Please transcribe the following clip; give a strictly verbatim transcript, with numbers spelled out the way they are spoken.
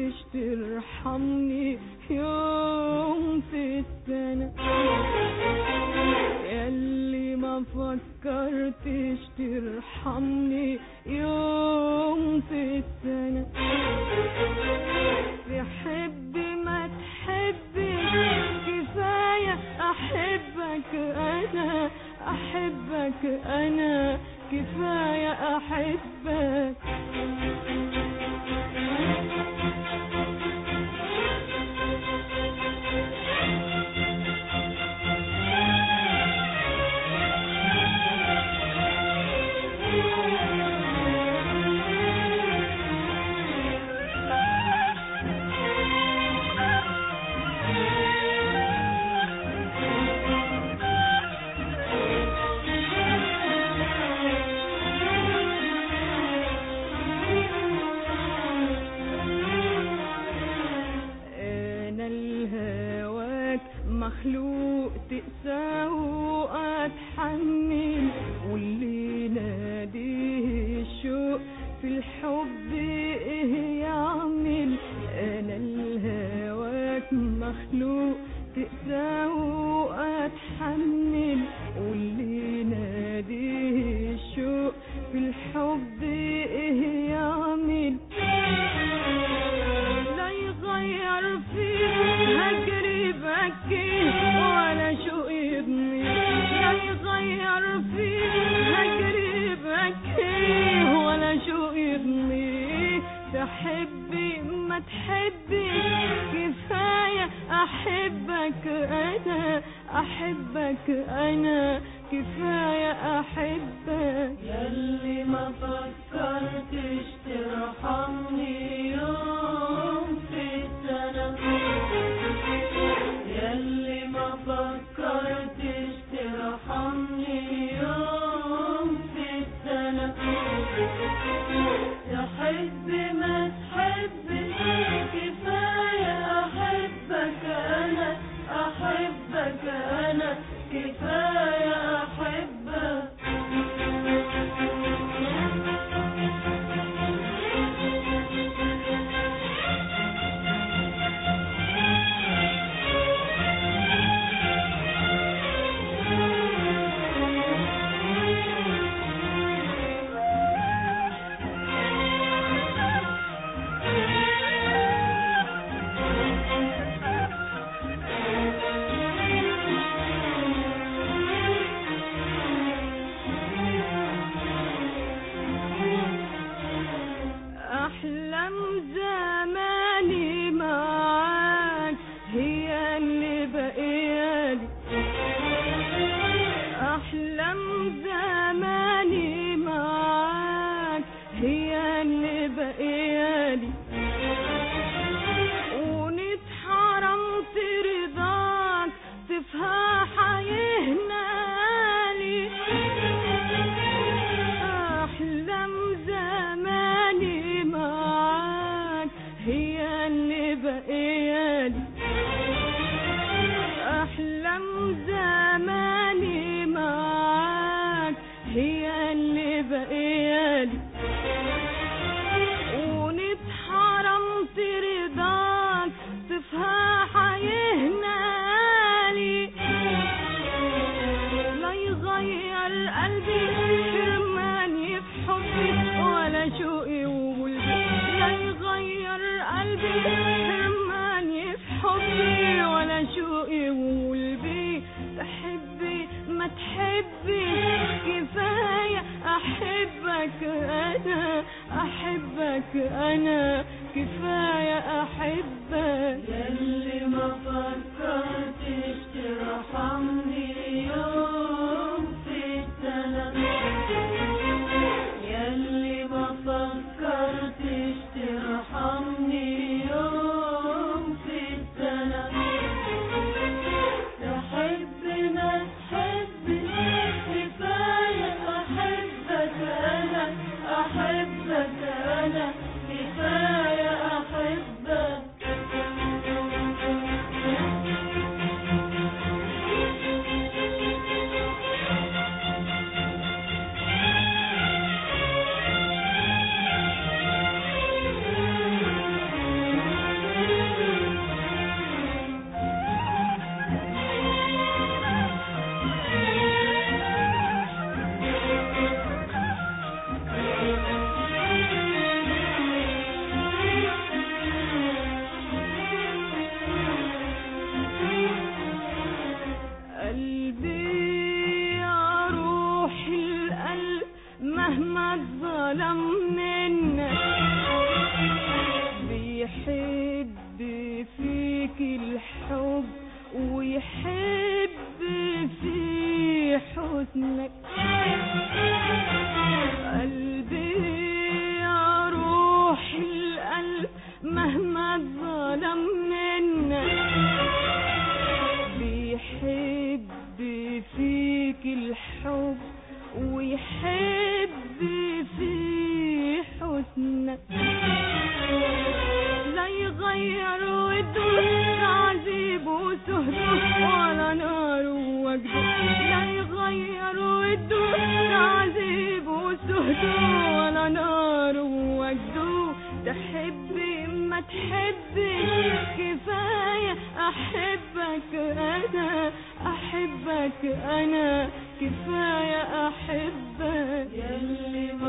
فكرتش ترحمني يوم في السنة، ياللي ما فكرتش ترحمني يوم في السنة. تحب ما تحبش كفاية أحبك أنا، أحبك أنا كفاية أحبك. مخلوق تقسى واتحنن، واللي ناديه الشوق في الحب ايه يعمل. انا الهواك مخلوق تقسى واتحنن، واللي ناديه الشوق في الحب ايه يعمل. لا يغير فيه هجري بكي ولا شوق يضني، لا يغير فيه هجري بكي ولا شوق يضني. تحبي ما تحبي كفاية أحبك أنا، أحبك أنا كفاية أحبك. ياللي ما فكرتش ترحمني يوم في السنة، ياللي ما فكرتش ترحمني يوم في السنة. تحب ما تحب كفاية أحبك أنا، أحبك أنا كفاية أحبك. أحبك أنا أحبك أنا كفاية أحبك ياللي